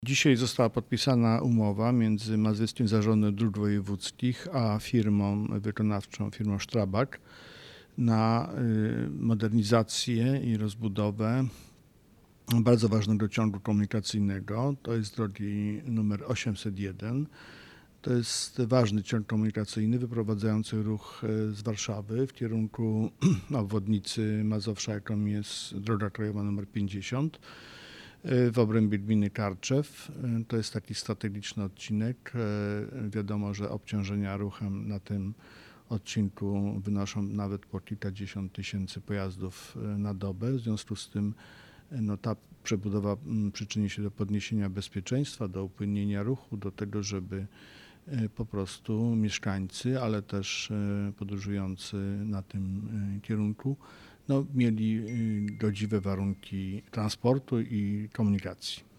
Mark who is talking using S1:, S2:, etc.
S1: Dzisiaj została podpisana umowa między Mazowieckim Zarządem Dróg Wojewódzkich a firmą wykonawczą, firmą Strabag, na modernizację i rozbudowę bardzo ważnego ciągu komunikacyjnego. To jest drogi numer 801. To jest ważny ciąg komunikacyjny wyprowadzający ruch z Warszawy w kierunku obwodnicy Mazowsza, jaką jest droga krajowa nr 50. W obrębie gminy Karczew. To jest taki strategiczny odcinek. Wiadomo, że obciążenia ruchem na tym odcinku wynoszą nawet po kilkadziesiąt tysięcy pojazdów na dobę. W związku z tym ta przebudowa przyczyni się do podniesienia bezpieczeństwa, do upłynnienia ruchu, do tego, żeby po prostu mieszkańcy, ale też podróżujący na tym kierunku mieli godziwe warunki transportu i komunikacji.